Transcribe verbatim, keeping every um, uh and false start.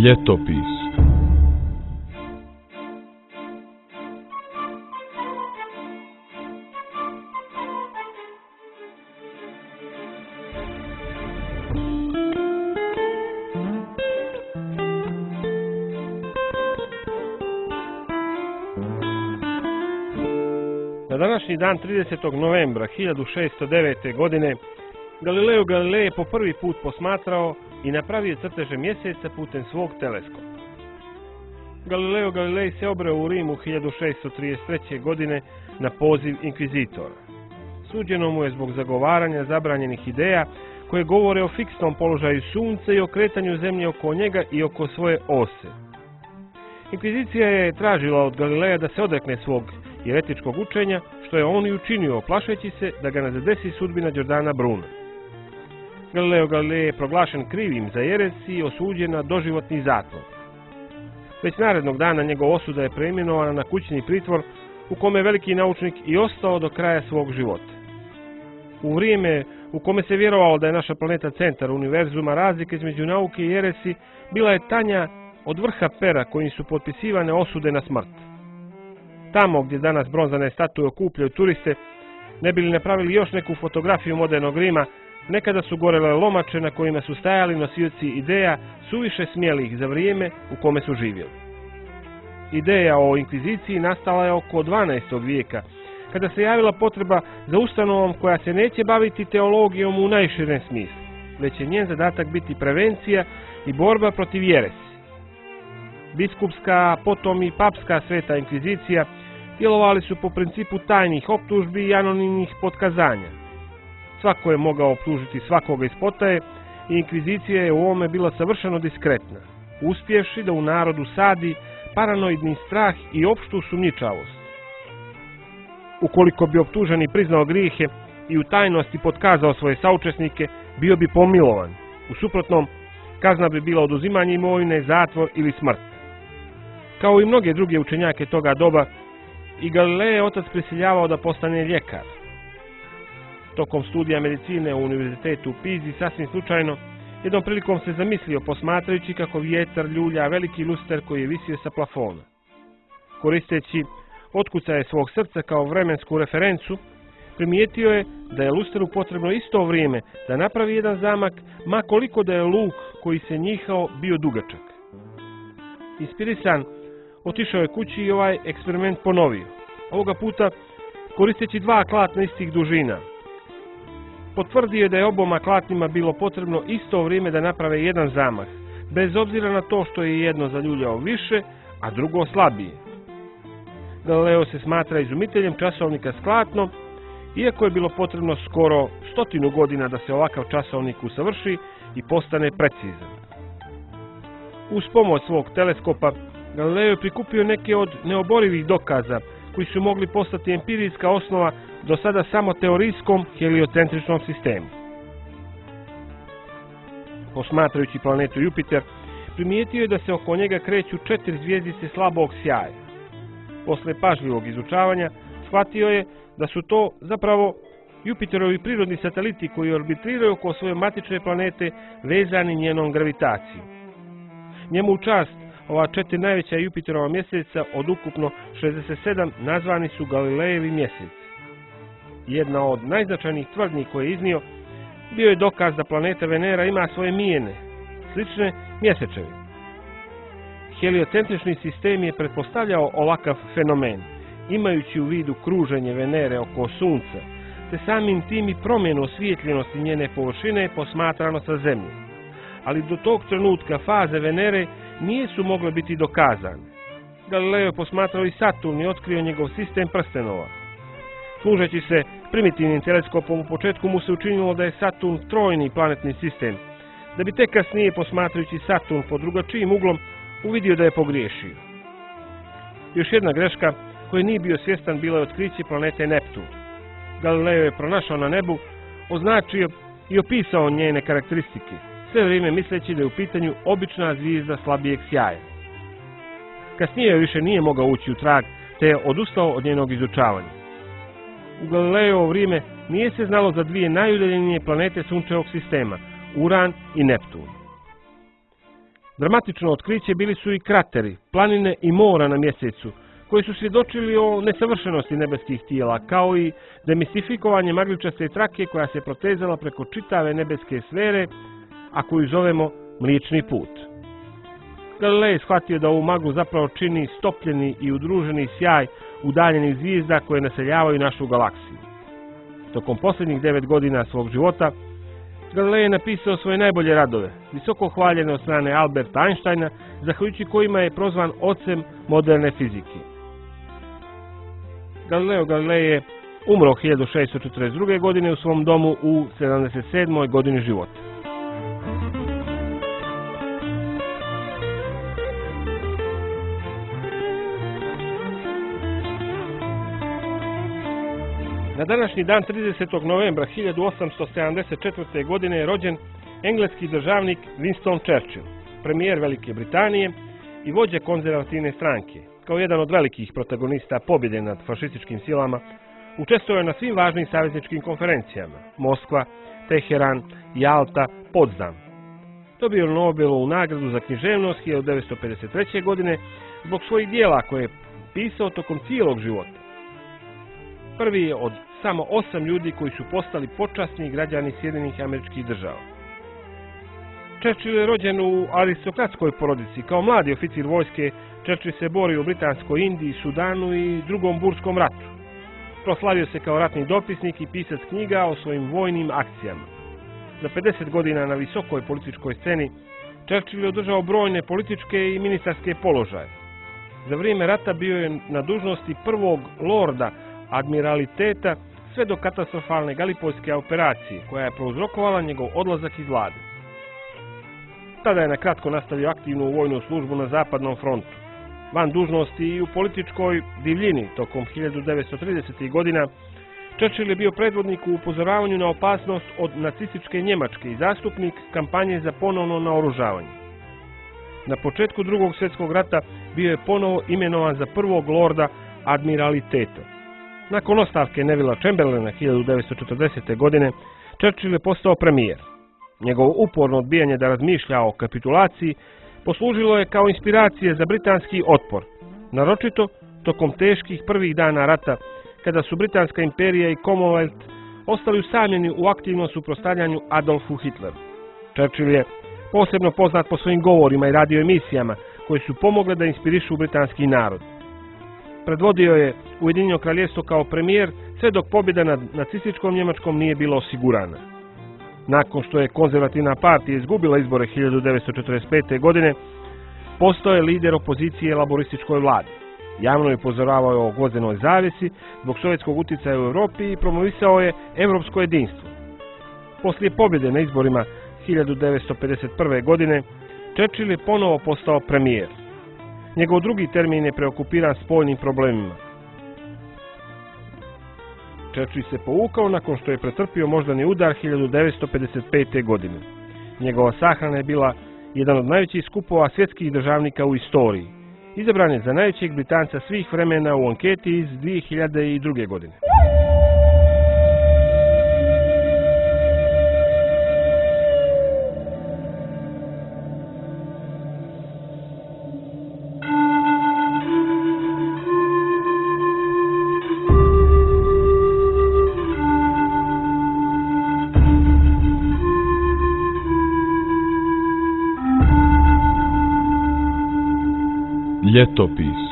Ljetopis. Na današnji dan tridesetog novembra hiljadu šesto devete. godine Galileo Galilei je po prvi put posmatrao i napravio crteže mjeseca putem svog teleskopa. Galileo Galilei se obreo u Rimu hiljadu šesto trideset treće. godine na poziv inkvizitora. Suđeno mu je zbog zagovaranja zabranjenih ideja koje govore o fiksnom položaju sunca i o kretanju zemlje oko njega i oko svoje ose. Inkvizicija je tražila od Galileja da se odrekne svog jeretičkog učenja, što je on i učinio, plašeći se da ga ne zadesi sudbina Giordana Bruna. Galileo Galilei je proglašen krivim za jeresi i osuđen na doživotni zatvor. Već narednog dana njegova osuda je preimenovana na kućni pritvor, u kome je veliki naučnik i ostao do kraja svog života. U vrijeme u kome se vjerovalo da je naša planeta centar univerzuma, razlika između nauke i jeresi bila je tanja od vrha pera kojim su potpisivane osude na smrt. Tamo gdje danas bronzane statue okupljaju turiste, ne bi li napravili još neku fotografiju modernog Rima, nekada su gorele lomače na kojima su stajali nosioci ideja suviše smjelih za vrijeme u kome su živjeli. Ideja o inkviziciji nastala je oko dvanaestog vijeka, kada se javila potreba za ustanovom koja se neće baviti teologijom u najširem smislu, već će njen zadatak biti prevencija i borba protiv jeresi. Biskupska, potom i papska sveta inkvizicija djelovali su po principu tajnih optužbi i anonimnih potkazanja. Svako je mogao optužiti svakoga iz potaje i inkvizicija je u ovome bila savršeno diskretna, uspjevši da u narodu sadi paranoidni strah i opštu sumnjičavost. Ukoliko bi optuženi priznao grijehe i u tajnosti potkazao svoje saučesnike, bio bi pomilovan. U suprotnom, kazna bi bila oduzimanje imovine, zatvor ili smrt. Kao i mnoge druge učenjake toga doba, i Galileo je otac prisiljavao da postane ljekar. Tokom studija medicine u univerzitetu u Pizi, sasvim slučajno, jednom prilikom se zamislio posmatrajući kako vjetar ljulja veliki luster koji je visio sa plafona. Koristeći otkucaje svog srca kao vremensku referencu, primijetio je da je lusteru potrebno isto vrijeme da napravi jedan zamak, ma koliko da je luk koji se njihao bio dugačak. Inspirisan, otišao je kući i ovaj eksperiment ponovio. Ovoga puta koristeći dva klatna istih dužina. Potvrdio je da je oboma klatnima bilo potrebno isto vrijeme da naprave jedan zamah, bez obzira na to što je jedno zaljuljao više, a drugo slabije. Galileo se smatra izumiteljem časovnika s klatnom, iako je bilo potrebno skoro stotinu godina da se ovakav časovnik usavrši i postane precizan. Uz pomoć svog teleskopa, Galileo je prikupio neke od neoborivih dokaza koji su mogli postati empirijska osnova do sada samo teorijskom heliocentričnom sistemu. Posmatrajući planetu Jupiter, primijetio je da se oko njega kreću četiri zvijezdice slabog sjaja. Posle pažljivog izučavanja, shvatio je da su to zapravo Jupiterovi prirodni sateliti koji orbitiraju oko svoje matične planete vezani njenom gravitacijom. Njemu u čast ova četiri najveća Jupiterova mjeseca od ukupno šezdeset sedam nazvani su Galilejevi mjeseci. Jedna od najznačajnijih tvrdnji koje je iznio bio je dokaz da planeta Venera ima svoje mijene, slične mjesečevi. Heliocentrični sistem je pretpostavljao ovakav fenomen, imajući u vidu kruženje Venere oko Sunca, te samim tim i promjenu osvijetljenosti njene površine posmatrano sa Zemlje. Ali do tog trenutka faze Venere nije su mogle biti dokazane. Galileo je posmatrao i Saturn i otkrio njegov sistem prstenova. Služeći se primitivnim teleskopom, u početku mu se učinilo da je Saturn trojni planetni sistem, da bi tek kasnije posmatrajući Saturn pod drugačijim uglom uvidio da je pogriješio. Još jedna greška koje nije bio svjestan bila je otkriće planete Neptun. Galileo je pronašao na nebu, označio i opisao njene karakteristike, sve vrijeme misleći da je u pitanju obična zvijezda slabijeg sjaja. Kasnije više nije mogao ući u trag, te je odustao od njenog izučavanja. U Galileovo vrijeme nije se znalo za dvije najudaljenije planete sunčevog sistema, Uran i Neptun. Dramatično otkriće bili su i krateri, planine i mora na mjesecu, koji su svjedočili o nesavršenosti nebeskih tijela, kao i demistifikovanje magličaste trake koja se protezala preko čitave nebeske sfere, a koju zovemo Mliječni put. Galilej je shvatio da ovu maglu zapravo čini stopljeni i udruženi sjaj udaljenih zvijezda koje naseljavaju našu galaksiju. Tokom posljednjih devet godina svog života, Galilej je napisao svoje najbolje radove, visoko hvaljene od strane Alberta Einsteina, zahvaljujući kojima je prozvan ocem moderne fizike. Galileo Galilei je umro hiljadu šesto četrdeset druge. godine u svom domu u sedamdeset sedmoj godini života. Na današnji dan tridesetog novembra hiljadu osamsto sedamdeset četvrte. godine je rođen engleski državnik Winston Churchill, premijer Velike Britanije i vođa konzervativne stranke. Kao jedan od velikih protagonista pobjede nad fašističkim silama, učestvovao je na svim važnim savezničkim konferencijama: Moskva, Teheran, Jalta, Potsdam. Dobio je Nobelovu nagradu za književnost hiljadu devetsto pedeset treće. godine zbog svojih dijela koje je pisao tokom cijelog života. Prvi je od samo osam ljudi koji su postali počasni građani Sjedinjenih Američkih Država. Churchill je rođen u aristokratskoj porodici. Kao mladi oficir vojske, Churchill se borio u Britanskoj Indiji, Sudanu i drugom burskom ratu. Proslavio se kao ratni dopisnik i pisac knjiga o svojim vojnim akcijama. Za pedeset godina na visokoj političkoj sceni, Churchill je održao brojne političke i ministarske položaje. Za vrijeme rata bio je na dužnosti prvog lorda admiraliteta sve do katastrofalne Galipojske operacije, koja je prouzrokovala njegov odlazak iz vlade. Tada je na kratko nastavio aktivnu vojnu službu na zapadnom frontu. Van dužnosti i u političkoj divljini tokom hiljadu devetsto tridesetih. godina, Churchill je bio predvodnik u upozoravanju na opasnost od nacističke Njemačke i zastupnik kampanje za ponovno naoružavanje. Na početku drugog svjetskog rata bio je ponovo imenovan za prvog lorda admiraliteta. Nakon ostavke Nevilla Chamberlaina hiljadu devetsto četrdesete. godine, Churchill je postao premijer. Njegovo uporno odbijanje da razmišlja o kapitulaciji poslužilo je kao inspiracije za britanski otpor, naročito tokom teških prvih dana rata, kada su Britanska imperija i Commonwealth ostali usamljeni u aktivnom suprotstavljanju Adolfu Hitleru. Churchill je posebno poznat po svojim govorima i radio emisijama koje su pomogle da inspirišu britanski narod. Predvodio je Ujedinjeno Kraljevstvo kao premijer sve dok pobjeda nad nacističkom Njemačkom nije bila osigurana. Nakon što je konzervativna partija izgubila izbore hiljadu devetsto četrdeset pete. godine, postao je lider opozicije laborističkoj vladi. Javno je upozoravao o gvozdenoj zavjesi zbog sovjetskog utjecaja u Europi i promovisao je europsko jedinstvo. Poslije pobjede na izborima hiljadu devetsto pedeset prve. godine, Churchill je ponovo postao premijer. Njegov drugi termin je preokupiran spoljnim problemima. Churchill se povukao nakon što je pretrpio moždani udar hiljadu devetsto pedeset pete. godine. Njegova sahrana je bila jedan od najvećih skupova svjetskih državnika u istoriji. Izabran je za najvećeg Britanca svih vremena u anketi iz dvije hiljade druge. godine. Ljetopis.